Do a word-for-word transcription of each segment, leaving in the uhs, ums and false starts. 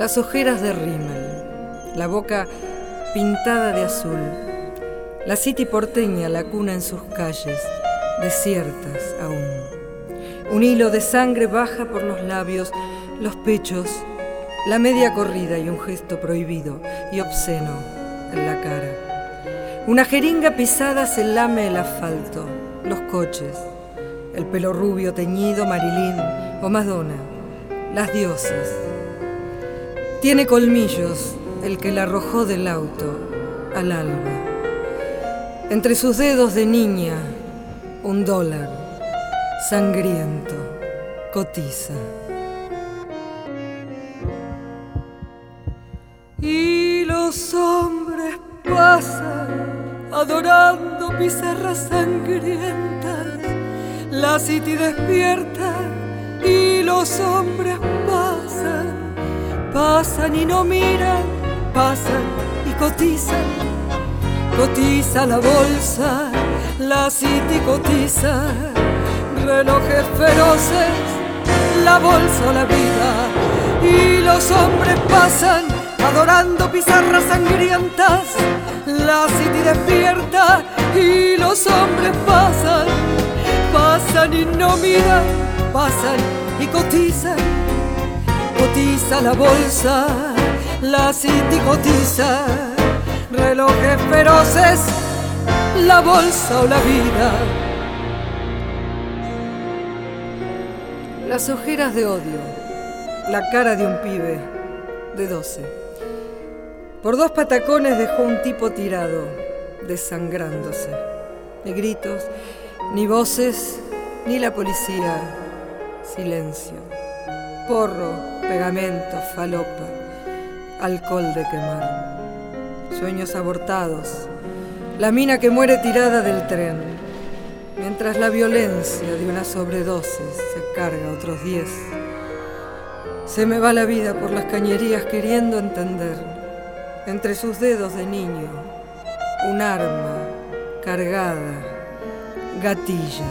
las ojeras de rímel, la boca pintada de azul, la city porteña, la cuna en sus calles, desiertas aún. Un hilo de sangre baja por los labios, los pechos, la media corrida y un gesto prohibido y obsceno en la cara. Una jeringa pisada se lame el asfalto, los coches, el pelo rubio teñido, Marilyn o Madonna, las diosas. Tiene colmillos el que la arrojó del auto al alba. Entre sus dedos de niña, un dólar sangriento cotiza. Y los hombres pasan adorando pizarras sangrientas. La city despierta y los hombres pasan, pasan y no miran, pasan y cotizan. Cotiza la bolsa, la city cotiza, relojes feroces, la bolsa o la vida. Y los hombres pasan adorando pizarras sangrientas. La city despierta y los hombres pasan, pasan y no miran, pasan y cotizan. Cotiza la bolsa, la city cotiza, relojes feroces, la bolsa o la vida. Las ojeras de odio, la cara de un pibe de doce. Por dos patacones dejó un tipo tirado, desangrándose. Ni gritos, ni voces, ni la policía. Silencio. Porro, pegamento, falopa, alcohol de quemar. Sueños abortados, la mina que muere tirada del tren, mientras la violencia de una sobredosis se carga a otros diez. Se me va la vida por las cañerías queriendo entender, entre sus dedos de niño, un arma cargada, gatilla.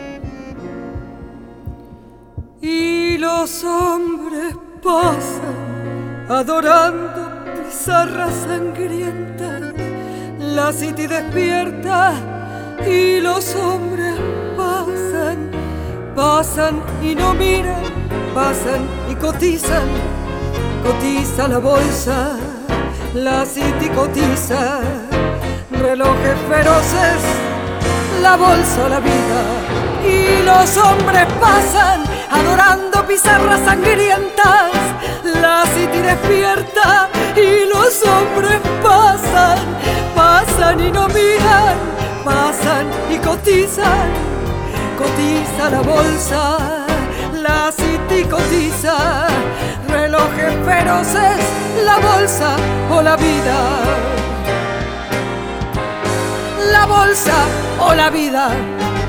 Y los hombres pasan adorando pizarras sangrientas. La city despierta y los hombres pasan, pasan y no miran, pasan y cotizan. Cotiza la bolsa, la city cotiza, relojes feroces, la bolsa o la vida. Y los hombres pasan adorando pizarras sangrientas. La city despierta y los hombres pasan, pasan y no miran, pasan y cotizan. Cotiza la bolsa, la city cotiza, relojes feroces, la bolsa o la vida. La bolsa o la vida.